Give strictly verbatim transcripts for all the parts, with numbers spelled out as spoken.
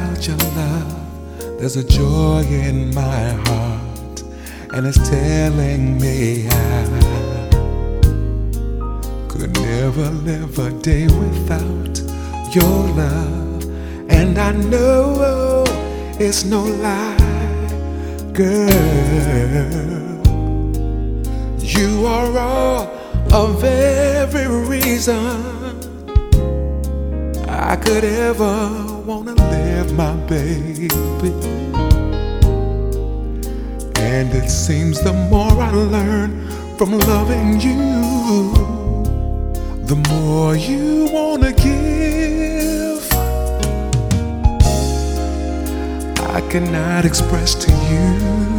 without your love, there's a joy in my heart, and it's telling me I could never live a day without your love. And I know it's no lie, girl. You are all of every reason I could ever wanna live, my baby. And it seems the more I learn from loving you, the more you wanna give. I cannot express to you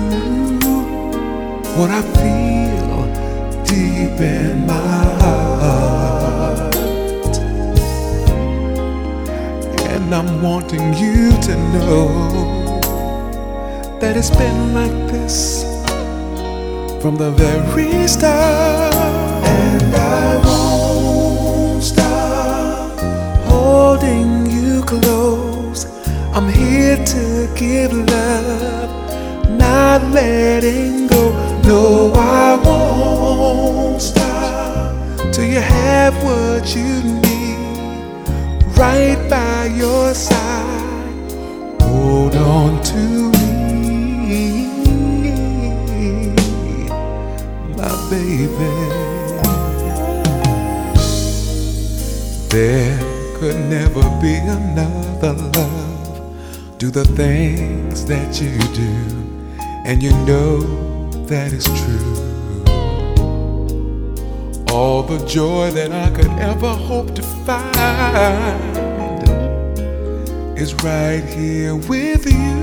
what I feel deep in my heart, and I'm wanting you to know that it's been like this from the very start. And I won't stop holding you close. I'm here to give love, not letting go. No, I won't stop till you have what you need, right by your side. Hold on to me, my baby. There could never be another love do the things that you do, and you know that is true. All the joy that I could ever hope to find is right here with you,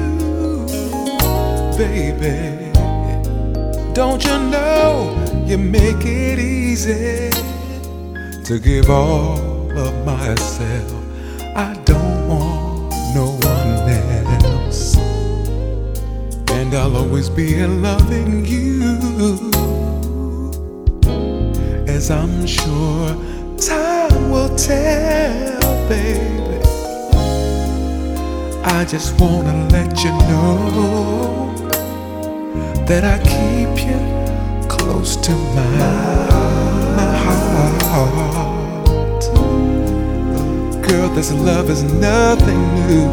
baby. Don't you know you make it easy to give all of myself? I don't want no one else, and I'll always be in loving you, as I'm sure time will tell, baby. I just wanna let you know that I keep you close to my, my heart. Girl, this love is nothing new.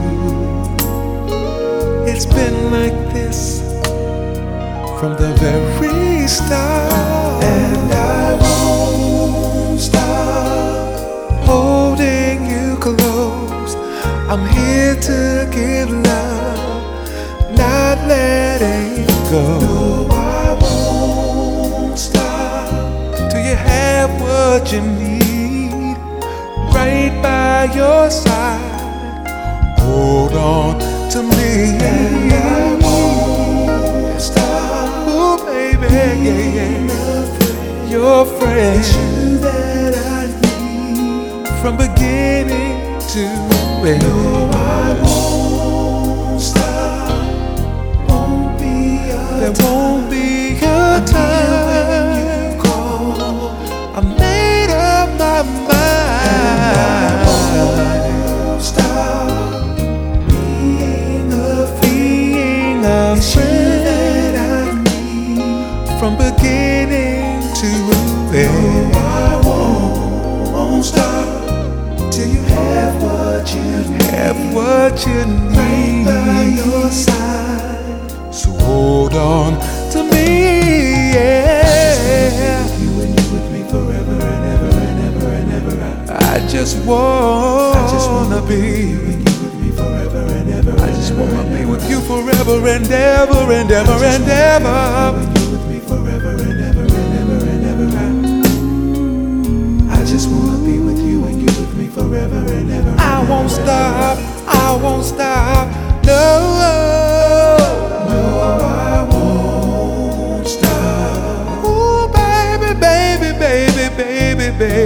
It's been like this from the very start. And I won't stop holding you close. I'm here to give love, not letting go. No, I won't stop till you have what you need, right by your side. Hold on to me, and I won't stop. Ooh, baby, yeah, yeah. Your friend, it's you that I need, from beginning to end. No, I won't stop. Won't be a there time. Won't be a time when you call. I made up my mind. And I won't stop being a being a friend that I need, from beginning to end. No, I won't, won't stop till you have what you need, have what you need, right by your side. So hold on to me, yeah. I just wanna be with you and you with me forever and ever and ever and ever. I, I just wanna, I just wanna be with you and you with me forever and ever. I just wanna be with you forever and ever and ever and ever. You with me forever and ever and ever and ever. I just wanna be with you and you with me forever and ever. I won't stop, I won't stop, no. No, I won't stop. Ooh, baby, baby, baby, baby, baby.